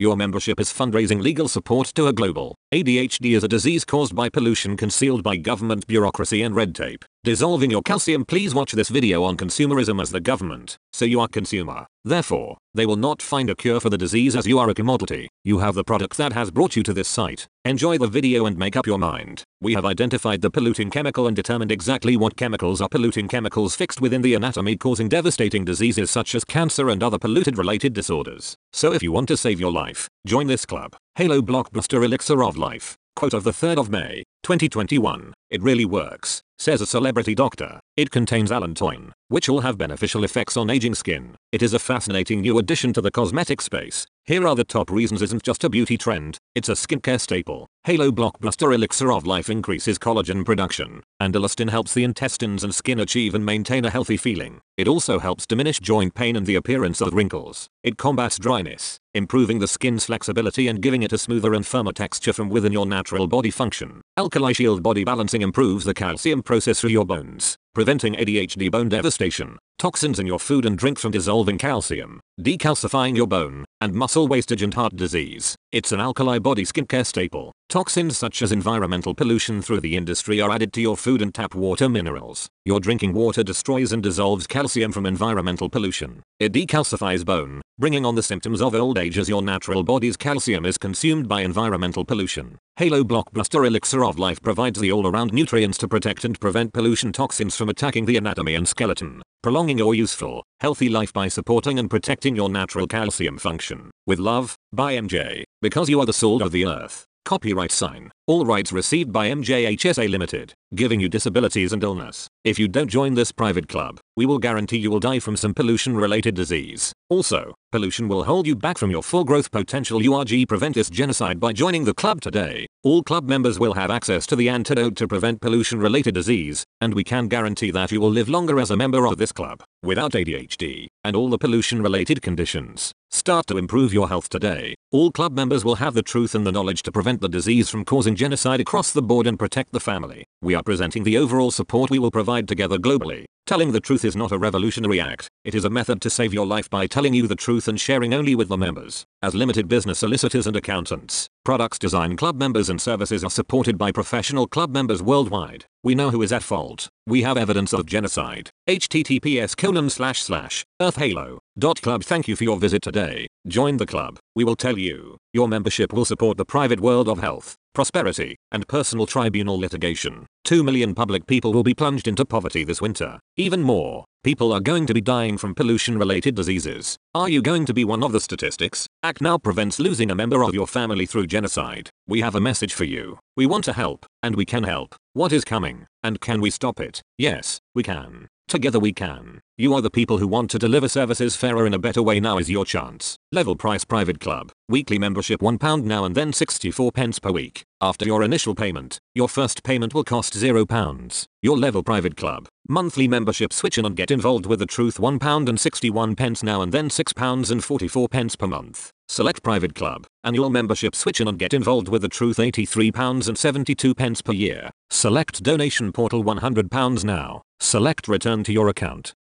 Your membership is fundraising legal support to a global. ADHD is a disease caused by pollution concealed by government bureaucracy and red tape. Dissolving your calcium. Please watch this video on consumerism as the government, so you are consumer. Therefore, they will not find a cure for the disease as you are a commodity. You have the product that has brought you to this site. Enjoy the video and make up your mind. We have identified the polluting chemical and determined exactly what chemicals are polluting chemicals fixed within the anatomy causing devastating diseases such as cancer and other polluted related disorders. So if you want to save your life, join this club. Halo Blockbuster Elixir of Life. Quote of the 3rd of May, 2021. It really works, says a celebrity doctor. It contains allantoin, which will have beneficial effects on aging skin. It is a fascinating new addition to the cosmetic space. Here are the top reasons. Isn't just a beauty trend, it's a skincare staple. Halo Blockbuster Elixir of Life increases collagen production, and elastin helps the intestines and skin achieve and maintain a healthy feeling. It also helps diminish joint pain and the appearance of wrinkles. It combats dryness, improving the skin's flexibility and giving it a smoother and firmer texture from within your natural body function. Alkali Shield Body Balancing improves the calcium process through your bones, preventing ADHD bone devastation, toxins in your food and drink from dissolving calcium, decalcifying your bone, and muscle wastage and heart disease. It's an alkali body skincare staple. Toxins such as environmental pollution through the industry are added to your food and tap water minerals. Your drinking water destroys and dissolves calcium from environmental pollution. It decalcifies bone, bringing on the symptoms of old age as your natural body's calcium is consumed by environmental pollution. Halo Blockbuster Elixir of Life provides the all-around nutrients to protect and prevent pollution toxins from attacking the anatomy and skeleton, prolonging your useful, healthy life by supporting and protecting your natural calcium function. With love, by MJ. Because you are the salt of the earth. Copyright sign. All rights received by MJHSA Limited. Giving you disabilities and illness. If you don't join this private club, we will guarantee you will die from some pollution-related disease. Also, pollution will hold you back from your full growth potential. URG prevent this genocide by joining the club today. All club members will have access to the antidote to prevent pollution-related disease, and we can guarantee that you will live longer as a member of this club, without ADHD, and all the pollution-related conditions. Start to improve your health today. All club members will have the truth and the knowledge to prevent the disease from causing genocide across the board and protect the family. We are presenting the overall support we will provide together globally. Telling the truth is not a revolutionary act, it is a method to save your life by telling you the truth and sharing only with the members. As limited business solicitors and accountants, products design club members and services are supported by professional club members worldwide. We know who is at fault. We have evidence of genocide. https://earthhalo.club. Thank you for your visit today. Join the club. We will tell you. Your membership will support the private world of health, prosperity, and personal tribunal litigation. 2 million public people will be plunged into poverty this winter. Even more people are going to be dying from pollution-related diseases. Are you going to be one of the statistics? Act now prevents losing a member of your family through genocide. We have a message for you. We want to help, and we can help. What is coming? And can we stop it? Yes, we can. Together we can. You are the people who want to deliver services fairer in a better way. Now is your chance. Level price private club. Weekly membership £1 now and then 64 pence per week. After your initial payment, your first payment will cost £0. Your level private club. Monthly membership switch in and get involved with the truth £1 and 61 pence now and then £6 and 44 pence per month. Select private club. Annual membership switch in and get involved with the truth £83 and 72 pence per year. Select donation portal £100 now. Select return to your account.